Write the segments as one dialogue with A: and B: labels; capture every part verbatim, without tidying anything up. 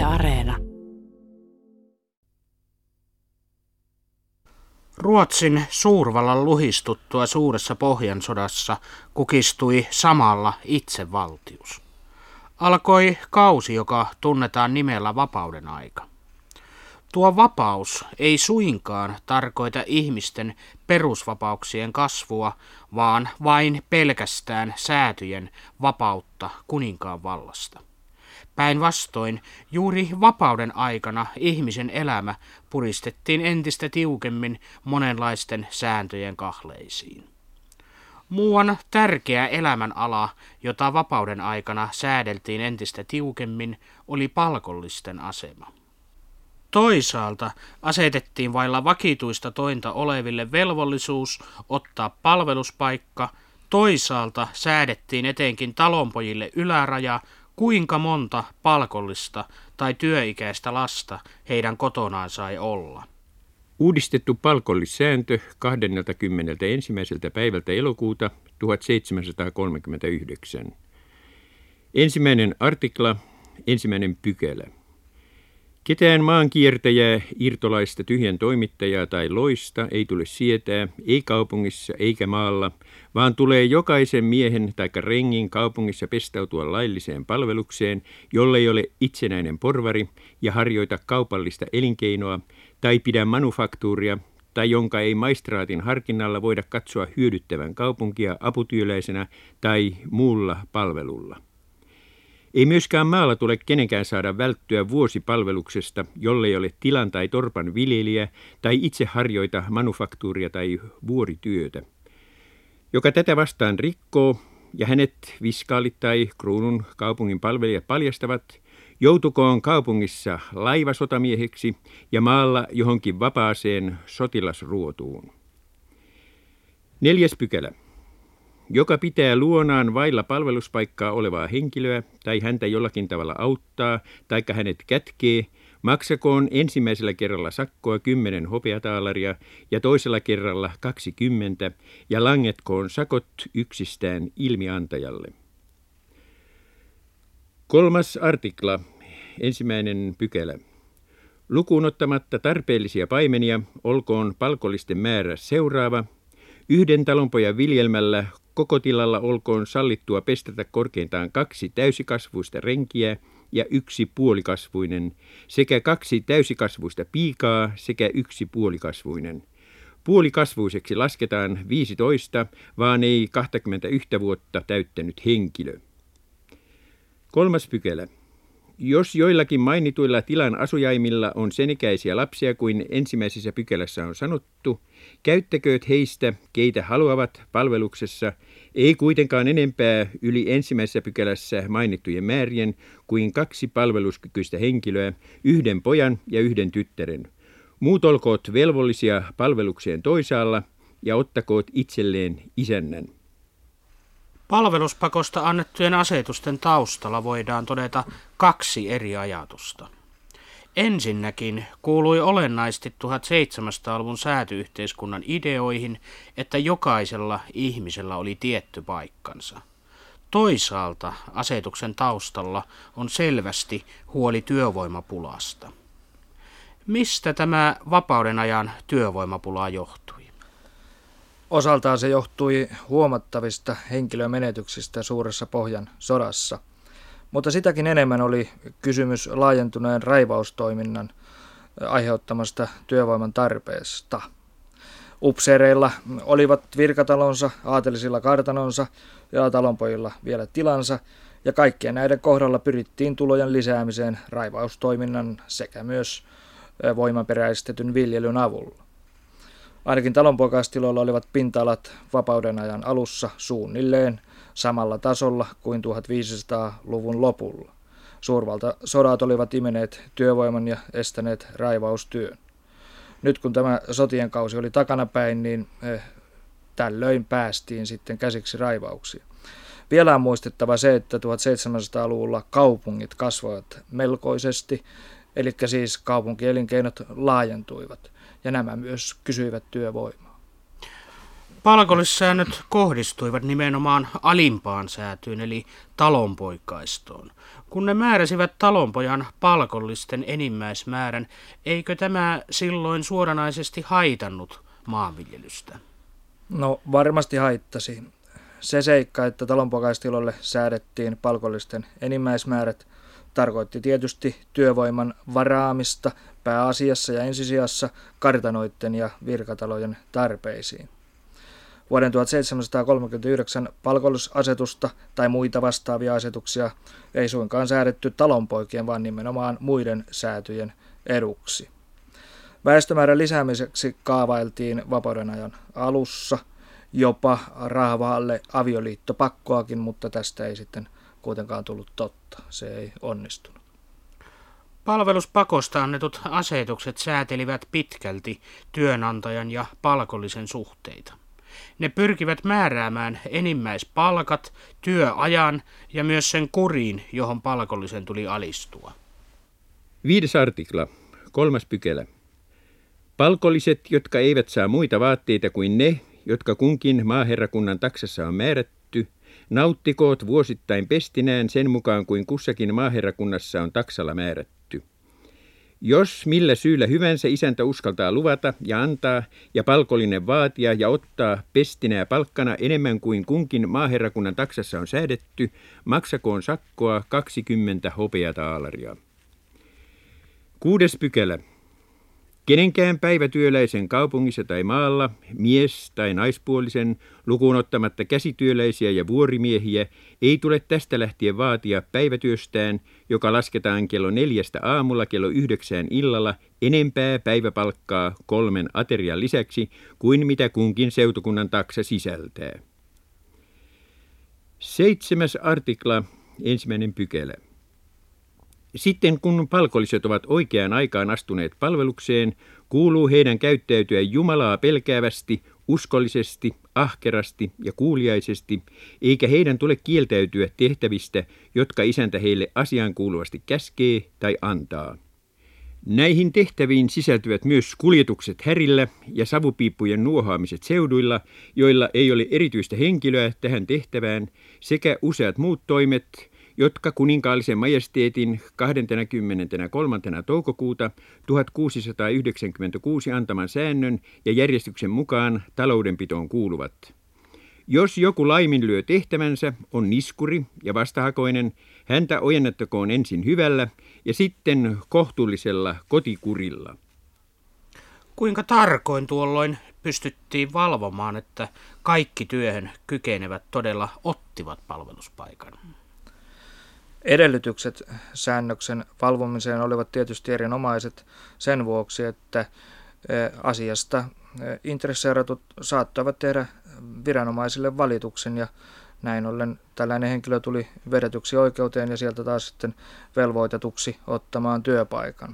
A: Areena.
B: Ruotsin suurvallan luhistuttua suuressa Pohjansodassa kukistui samalla itsevaltius. Alkoi kausi, joka tunnetaan nimellä vapauden aika. Tuo vapaus ei suinkaan tarkoita ihmisten perusvapauksien kasvua, vaan vain pelkästään säätyjen vapautta kuninkaan vallasta. Päinvastoin juuri vapauden aikana ihmisen elämä puristettiin entistä tiukemmin monenlaisten sääntöjen kahleisiin. Muuan tärkeä elämänala, jota vapauden aikana säädeltiin entistä tiukemmin, oli palkollisten asema. Toisaalta asetettiin vailla vakituista tointa oleville velvollisuus ottaa palveluspaikka, toisaalta säädettiin etenkin talonpojille yläraja, kuinka monta palkollista tai työikäistä lasta heidän kotonaan sai olla.
C: Uudistettu palkollissääntö kahdeskymmenesensimmäinen päivältä elokuuta tuhatseitsemänsataakolmekymmentäyhdeksän. Ensimmäinen artikla, ensimmäinen pykälä. Ketään maankiertäjää, irtolaista, tyhjän toimittajaa tai loista ei tule sietää, ei kaupungissa eikä maalla, vaan tulee jokaisen miehen tai rengin kaupungissa pestautua lailliseen palvelukseen, jollei ole itsenäinen porvari ja harjoita kaupallista elinkeinoa tai pidä manufaktuuria, tai jonka ei maistraatin harkinnalla voida katsoa hyödyttävän kaupunkia aputyöläisenä tai muulla palvelulla. Ei myöskään maalla tule kenenkään saada välttyä vuosipalveluksesta, jollei ole tilan tai torpan viljelijä tai itse harjoita manufaktuuria tai vuorityötä. Joka tätä vastaan rikkoo ja hänet viskaalit tai kruunun kaupungin palvelijat paljastavat, joutukoon kaupungissa laivasotamieheksi ja maalla johonkin vapaaseen sotilasruotuun. Neljäs pykälä. Joka pitää luonaan vailla palveluspaikkaa olevaa henkilöä tai häntä jollakin tavalla auttaa taikka hänet kätkee, maksakoon ensimmäisellä kerralla sakkoa kymmenen hopeataalaria ja toisella kerralla kaksikymmentä ja langetkoon sakot yksistään ilmiantajalle. Kolmas artikla, ensimmäinen pykälä. Lukuun ottamatta tarpeellisia paimenia, olkoon palkollisten määrä seuraava. Yhden talonpojan viljelmällä koko tilalla olkoon sallittua pestata korkeintaan kaksi täysikasvuista renkiä ja yksi puolikasvuinen, sekä kaksi täysikasvuista piikaa sekä yksi puolikasvuinen. Puolikasvuiseksi lasketaan viisitoista, vaan ei kaksikymmentäyksi vuotta täyttänyt henkilö. Kolmas pykälä. Jos joillakin mainituilla tilan asujaimilla on sen ikäisiä lapsia kuin ensimmäisessä pykälässä on sanottu, käyttäkööt heistä, keitä haluavat palveluksessa, ei kuitenkaan enempää yli ensimmäisessä pykälässä mainittujen määrien kuin kaksi palveluskykyistä henkilöä, yhden pojan ja yhden tyttären. Muut olkoot velvollisia palvelukseen toisaalla ja ottakoot itselleen isännän.
B: Palveluspakosta annettujen asetusten taustalla voidaan todeta kaksi eri ajatusta. Ensinnäkin kuului olennaisesti tuhatseitsemänsataaluvun sääty-yhteiskunnan ideoihin, että jokaisella ihmisellä oli tietty paikkansa. Toisaalta asetuksen taustalla on selvästi huoli työvoimapulasta. Mistä tämä vapauden ajan työvoimapula johtui?
D: Osaltaan se johtui huomattavista henkilömenetyksistä suuressa Pohjan sodassa, mutta sitäkin enemmän oli kysymys laajentuneen raivaustoiminnan aiheuttamasta työvoiman tarpeesta. Upseereilla olivat virkatalonsa, aatelisilla kartanonsa ja talonpojilla vielä tilansa, ja kaikkien näiden kohdalla pyrittiin tulojen lisäämiseen raivaustoiminnan sekä myös voimaperäistetyn viljelyn avulla. Ainakin talonpoikaistiloilla olivat pinta-alat vapauden ajan alussa suunnilleen samalla tasolla kuin tuhatviisisataaluvun lopulla. Suurvaltasodat olivat imeneet työvoiman ja estäneet raivaustyön. Nyt kun tämä sotien kausi oli takanapäin, niin eh, tällöin päästiin sitten käsiksi raivauksiin. Vielä on muistettava se, että tuhatseitsemänsataaluvulla kaupungit kasvoivat melkoisesti, eli siis kaupunkielinkeinot laajentuivat, ja nämä myös kysyivät työvoimaa.
B: Palkollissäännöt kohdistuivat nimenomaan alimpaan säätyyn eli talonpoikaistoon. Kun ne määräsivät talonpojan palkollisten enimmäismäärän, eikö tämä silloin suoranaisesti haitannut maanviljelystä?
D: No varmasti haittasi. Se seikka, että talonpoikaistiloille säädettiin palkollisten enimmäismäärät, tarkoitti tietysti työvoiman varaamista pääasiassa ja ensisijassa kartanoiden ja virkatalojen tarpeisiin. Vuoden tuhatseitsemänsataakolmekymmentäyhdeksän palkollisasetusta tai muita vastaavia asetuksia ei suinkaan säädetty talonpoikien, vaan nimenomaan muiden säätyjen eduksi. Väestömäärän lisäämiseksi kaavailtiin vapauden ajan alussa jopa rahvaalle avioliittopakkoakin, mutta tästä ei sitten kuitenkaan tullut totta. Se ei onnistunut.
B: Palveluspakosta annetut asetukset säätelivät pitkälti työnantajan ja palkollisen suhteita. Ne pyrkivät määräämään enimmäispalkat, työajan ja myös sen kuriin, johon palkollisen tuli alistua.
C: Viides artikla, kolmas pykälä. Palkolliset, jotka eivät saa muita vaatteita kuin ne, jotka kunkin maaherrakunnan taksassa on määrätty, nauttikoot vuosittain pestinään sen mukaan kuin kussakin maaherrakunnassa on taksalla määrätty. Jos millä syyllä hyvänsä isäntä uskaltaa luvata ja antaa ja palkollinen vaatia ja ottaa pestinää palkkana enemmän kuin kunkin maaherrakunnan taksassa on säädetty, maksakoon sakkoa kaksikymmentä hopeataalaria. Kuudes pykälä. Kenenkään päivätyöläisen kaupungissa tai maalla, mies- tai naispuolisen, lukuun ottamatta käsityöläisiä ja vuorimiehiä, ei tule tästä lähtien vaatia päivätyöstään, joka lasketaan kello neljästä aamulla kello yhdeksään illalla, enempää päiväpalkkaa kolmen aterian lisäksi kuin mitä kunkin seutukunnan taksa sisältää. Seitsemäs artikla, ensimmäinen pykälä. Sitten kun palkolliset ovat oikeaan aikaan astuneet palvelukseen, kuuluu heidän käyttäytyä Jumalaa pelkäävästi, uskollisesti, ahkerasti ja kuuliaisesti, eikä heidän tule kieltäytyä tehtävistä, jotka isäntä heille asiaankuuluvasti käskee tai antaa. Näihin tehtäviin sisältyvät myös kuljetukset härillä ja savupiippujen nuohaamiset seuduilla, joilla ei ole erityistä henkilöä tähän tehtävään, sekä useat muut toimet, jotka kuninkaallisen majesteetin kahdeskymmeneskolmas toukokuuta tuhatkuusisataayhdeksänkymmentäkuusi antaman säännön ja järjestyksen mukaan taloudenpitoon kuuluvat. Jos joku laiminlyö tehtävänsä, on niskuri ja vastahakoinen, häntä ojennettakoon ensin hyvällä ja sitten kohtuullisella kotikurilla.
B: Kuinka tarkoin tuolloin pystyttiin valvomaan, että kaikki työhön kykenevät todella ottivat palveluspaikan?
D: Edellytykset säännöksen valvomiseen olivat tietysti erinomaiset sen vuoksi, että asiasta intresseeratut saattoivat tehdä viranomaisille valituksen ja näin ollen tällainen henkilö tuli vedetyksi oikeuteen ja sieltä taas sitten velvoitetuksi ottamaan työpaikan.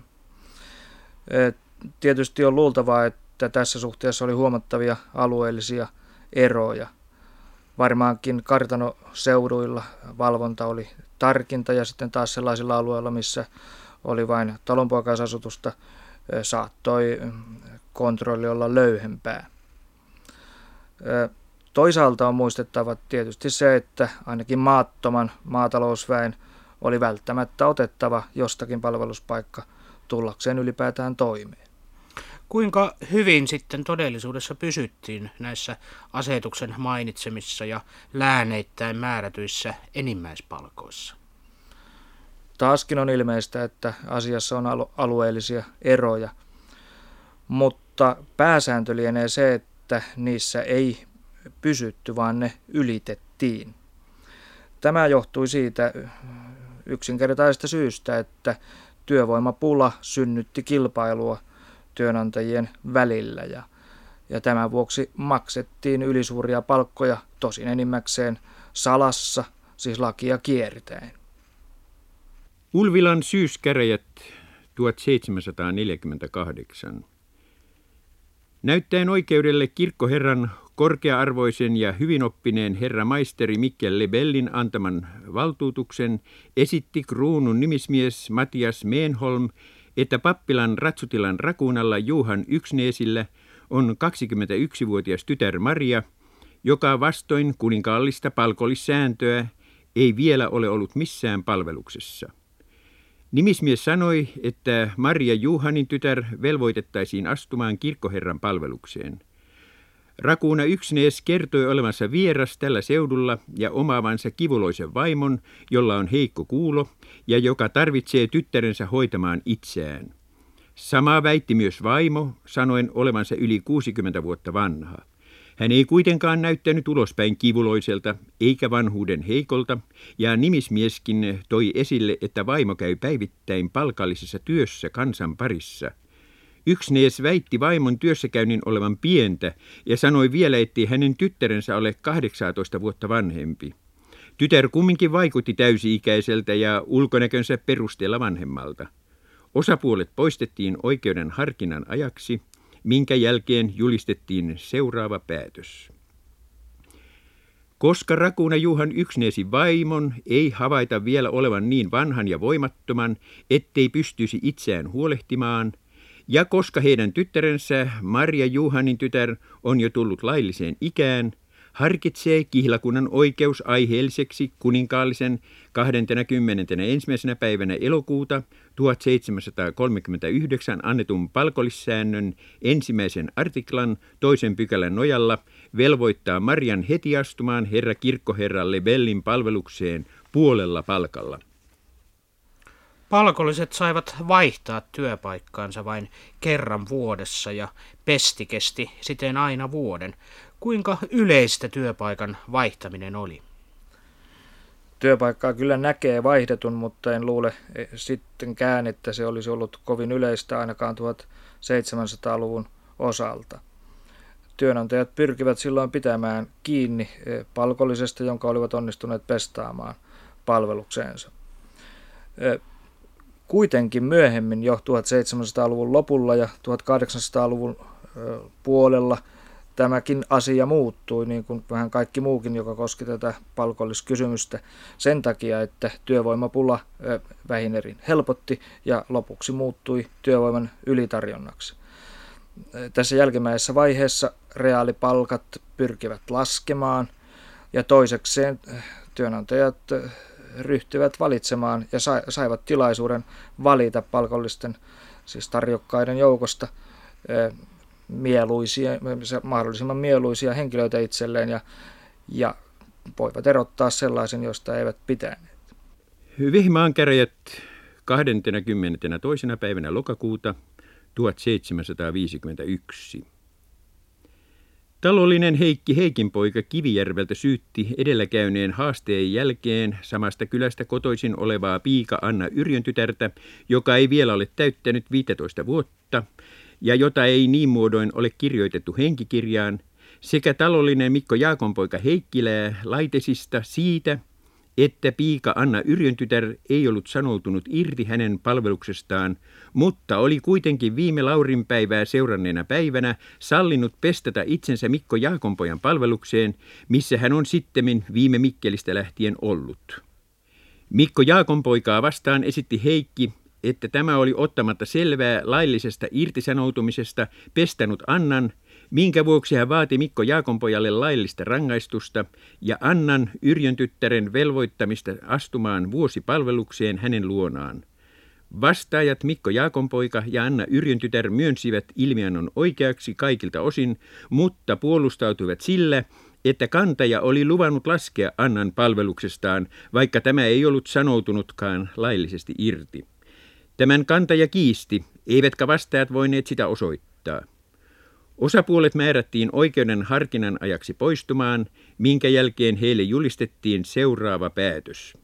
D: Tietysti on luultavaa, että tässä suhteessa oli huomattavia alueellisia eroja. Varmaankin kartanoseuduilla valvonta oli tarkinta ja sitten taas sellaisilla alueilla, missä oli vain talonpoikaisasutusta, saattoi kontrolli olla löyhempää. Toisaalta on muistettava tietysti se, että ainakin maattoman maatalousväen oli välttämättä otettava jostakin palveluspaikka tullakseen ylipäätään toimeen.
B: Kuinka hyvin sitten todellisuudessa pysyttiin näissä asetuksen mainitsemissa ja lääneittäin määrätyissä enimmäispalkoissa?
D: Taaskin on ilmeistä, että asiassa on alueellisia eroja, mutta pääsääntö lienee se, että niissä ei pysytty, vaan ne ylitettiin. Tämä johtui siitä yksinkertaisesta syystä, että työvoimapula synnytti kilpailua työnantajien välillä ja, ja tämän vuoksi maksettiin ylisuuria palkkoja tosin enimmäkseen salassa, siis lakia kiertäen.
C: Ulvilan syyskäräjät tuhatseitsemänsataaneljäkymmentäkahdeksan. Näyttäen oikeudelle kirkkoherran korkea-arvoisen ja hyvinoppineen herra maisteri Mikkel Lebellin antaman valtuutuksen esitti kruunun nimismies Matias Meenholm, että pappilan Ratsutilan rakuunalla Juhan Yksneesillä on kaksikymmentäyksivuotias tytär Maria, joka vastoin kuninkaallista palkollissääntöä ei vielä ole ollut missään palveluksessa. Nimismies sanoi, että Maria Juhanin tytär velvoitettaisiin astumaan kirkkoherran palvelukseen. Rakuuna Yksnees kertoi olevansa vieras tällä seudulla ja omaavansa kivuloisen vaimon, jolla on heikko kuulo ja joka tarvitsee tyttärensä hoitamaan itseään. Samaa väitti myös vaimo, sanoen olevansa yli kuusikymmentä vuotta vanha. Hän ei kuitenkaan näyttänyt ulospäin kivuloiselta eikä vanhuuden heikolta, ja nimismieskin toi esille, että vaimo käy päivittäin palkallisessa työssä kansan parissa. Yksnees väitti vaimon työssäkäynnin olevan pientä ja sanoi vielä, ettei hänen tyttärensä ole kahdeksantoista vuotta vanhempi. Tytär kumminkin vaikutti täysi-ikäiseltä ja ulkonäkönsä perusteella vanhemmalta. Osapuolet poistettiin oikeuden harkinnan ajaksi, minkä jälkeen julistettiin seuraava päätös. Koska Rakuuna Juhan Yksneesin vaimon ei havaita vielä olevan niin vanhan ja voimattoman, ettei pystyisi itseään huolehtimaan, ja koska heidän tyttärensä Maria Juhanin tytär on jo tullut lailliseen ikään, harkitsee kihlakunnan oikeus aiheelliseksi kuninkaallisen kahdeskymmenesensimmäinen päivänä elokuuta tuhatseitsemänsataakolmekymmentäyhdeksän annetun palkollissäännön ensimmäisen artiklan toisen pykälän nojalla velvoittaa Marian heti astumaan herra kirkkoherralle Bellin palvelukseen puolella palkalla.
B: Palkolliset saivat vaihtaa työpaikkaansa vain kerran vuodessa ja pesti kesti siten aina vuoden. Kuinka yleistä työpaikan vaihtaminen oli?
D: Työpaikkaa kyllä näkee vaihdetun, mutta en luule sittenkään, että se olisi ollut kovin yleistä ainakaan tuhatseitsemänsataaluvun osalta. Työnantajat pyrkivät silloin pitämään kiinni palkollisesta, jonka olivat onnistuneet pestaamaan palvelukseensa. Kuitenkin myöhemmin jo tuhatseitsemänsataaluvun lopulla ja tuhatkahdeksansataaluvun puolella tämäkin asia muuttui, niin kuin vähän kaikki muukin, joka koski tätä palkolliskysymystä, sen takia, että työvoimapula vähin erin helpotti ja lopuksi muuttui työvoiman ylitarjonnaksi. Tässä jälkimmäisessä vaiheessa reaalipalkat pyrkivät laskemaan ja toisekseen työnantajat ryhtyivät valitsemaan ja saivat tilaisuuden valita palkollisten, siis tarjokkaiden joukosta mieluisia, mahdollisimman mieluisia henkilöitä itselleen ja, ja voivat erottaa sellaisen, josta eivät pitäneet.
C: Vehmaan käräjät kahdeskymmenestoinen päivänä lokakuuta tuhatseitsemänsataaviisikymmentäyksi. Talollinen Heikki Heikinpoika Kivijärveltä syytti edelläkäyneen haasteen jälkeen samasta kylästä kotoisin olevaa piika Anna Yrjön tytärtä, joka ei vielä ole täyttänyt viisitoista vuotta ja jota ei niin muodoin ole kirjoitettu henkikirjaan, sekä talollinen Mikko Jaakonpoika Heikkilää Laitesista siitä, että piika Anna Yrjön tytär ei ollut sanoutunut irti hänen palveluksestaan, mutta oli kuitenkin viime laurinpäivää seuranneena päivänä sallinut pestata itsensä Mikko Jaakonpojan palvelukseen, missä hän on sittemmin viime Mikkelistä lähtien ollut. Mikko Jaakonpoikaa vastaan esitti Heikki, että tämä oli ottamatta selvää laillisesta irtisanoutumisesta pestänyt Annan, minkä vuoksi hän vaati Mikko Jaakonpojalle laillista rangaistusta ja Annan Yrjön tyttären velvoittamista astumaan vuosipalvelukseen hänen luonaan. Vastaajat Mikko Jaakonpoika ja Anna Yrjön tytär myönsivät ilmiannon oikeaksi kaikilta osin, mutta puolustautuivat sillä, että kantaja oli luvannut laskea Annan palveluksestaan, vaikka tämä ei ollut sanoutunutkaan laillisesti irti. Tämän kantaja kiisti, eivätkä vastaajat voineet sitä osoittaa. Osapuolet määrättiin oikeuden harkinnan ajaksi poistumaan, minkä jälkeen heille julistettiin seuraava päätös.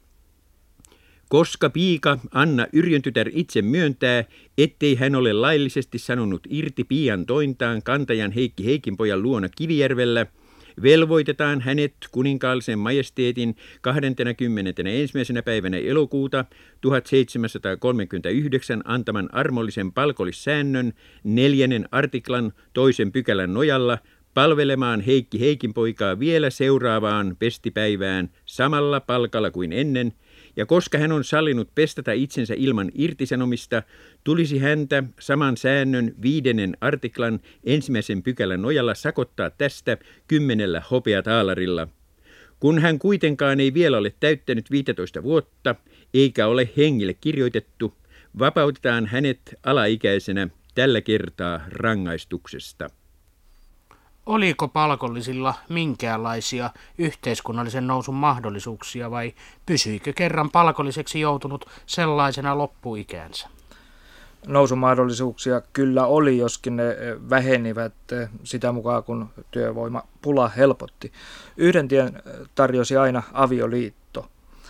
C: Koska piika Anna Yrjön tytär itse myöntää, ettei hän ole laillisesti sanonut irti pian tointaan kantajan Heikki Heikinpojan luona Kivijärvellä, velvoitetaan hänet kuninkaallisen majesteetin kahdeskymmenesensimmäisenä päivänä elokuuta tuhatseitsemänsataakolmekymmentäyhdeksän antaman armollisen palkollissäännön neljännen artiklan toisen pykälän nojalla palvelemaan Heikki Heikinpoikaa vielä seuraavaan pestipäivään samalla palkalla kuin ennen, ja koska hän on sallinut pestata itsensä ilman irtisanomista, tulisi häntä saman säännön viidennen artiklan ensimmäisen pykälän nojalla sakottaa tästä kymmenellä hopeataalarilla. Kun hän kuitenkaan ei vielä ole täyttänyt viisitoista vuotta, eikä ole hengille kirjoitettu, vapautetaan hänet alaikäisenä tällä kertaa rangaistuksesta.
B: Oliko palkollisilla minkäänlaisia yhteiskunnallisen nousun mahdollisuuksia vai pysyikö kerran palkolliseksi joutunut sellaisena loppuikäänsä?
D: Nousumahdollisuuksia kyllä oli, joskin ne vähenivät sitä mukaan, kun työvoimapula helpotti. Yhden tien tarjosi aina avioliitto.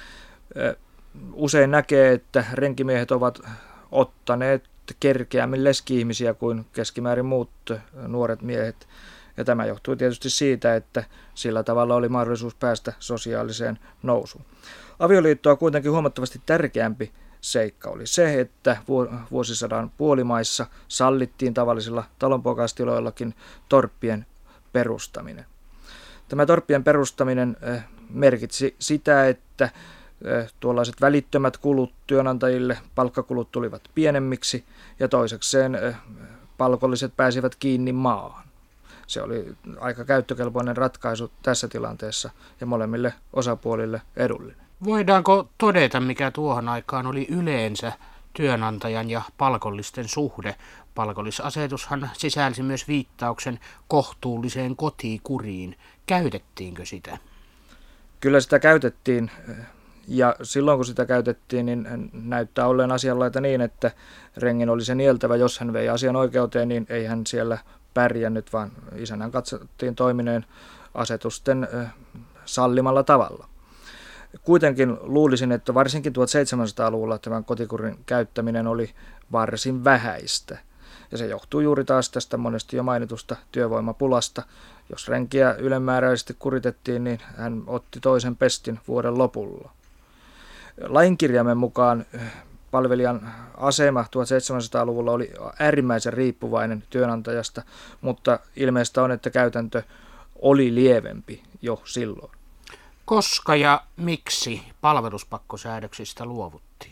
D: Usein näkee, että renkimiehet ovat ottaneet kerkeämmin leski-ihmisiä kuin keskimäärin muut nuoret miehet. Ja tämä johtui tietysti siitä, että sillä tavalla oli mahdollisuus päästä sosiaaliseen nousuun. Avioliittoa kuitenkin huomattavasti tärkeämpi seikka oli se, että vuosisadan puolimaissa sallittiin tavallisilla talonpoikaistiloillakin torppien perustaminen. Tämä torppien perustaminen merkitsi sitä, että tuollaiset välittömät kulut työnantajille, palkkakulut tulivat pienemmiksi ja toisekseen palkolliset pääsivät kiinni maahan. Se oli aika käyttökelpoinen ratkaisu tässä tilanteessa ja molemmille osapuolille edullinen.
B: Voidaanko todeta, mikä tuohon aikaan oli yleensä työnantajan ja palkollisten suhde? Palkollisasetushan sisälsi myös viittauksen kohtuulliseen kotikuriin. Käytettiinkö sitä?
D: Kyllä sitä käytettiin, ja silloin kun sitä käytettiin, niin näyttää olleen asianlaita niin, että rengin oli se nieltävä. Jos hän vei asian oikeuteen, niin ei hän siellä pärjännyt, vaan isännän katsottiin toimineen asetusten sallimalla tavalla. Kuitenkin luulisin, että varsinkin tuhatseitsemänsataaluvulla tämän kotikurin käyttäminen oli varsin vähäistä. Ja se johtuu juuri taas tästä monesti jo mainitusta työvoimapulasta. Jos renkiä ylenmääräisesti kuritettiin, niin hän otti toisen pestin vuoden lopulla. Lainkirjaimen mukaan palvelijan asema tuhatseitsemänsataaluvulla oli äärimmäisen riippuvainen työnantajasta, mutta ilmeistä on, että käytäntö oli lievempi jo silloin.
B: Koska ja miksi palveluspakkosäädöksistä luovuttiin?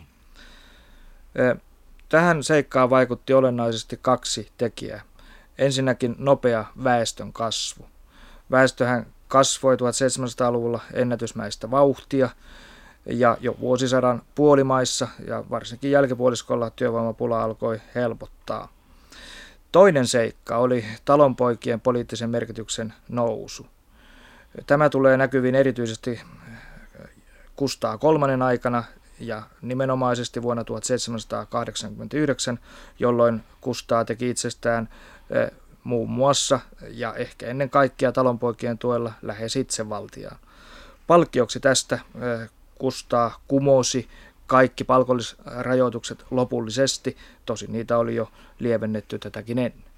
D: Tähän seikkaan vaikutti olennaisesti kaksi tekijää. Ensinnäkin nopea väestön kasvu. Väestöhän kasvoi tuhatseitsemänsataaluvulla ennätysmäistä vauhtia ja jo vuosisadan puolimaissa ja varsinkin jälkipuoliskolla työvoimapula alkoi helpottaa. Toinen seikka oli talonpoikien poliittisen merkityksen nousu. Tämä tulee näkyviin erityisesti Kustaa kolmannen aikana ja nimenomaisesti vuonna tuhatseitsemänsataakahdeksankymmentäyhdeksän, jolloin Kustaa teki itsestään muun muassa ja ehkä ennen kaikkea talonpoikien tuella lähes itsevaltiaan. Palkkioksi tästä Kustaa kumosi kaikki palkollisrajoitukset lopullisesti, tosin niitä oli jo lievennetty tätäkin ennen.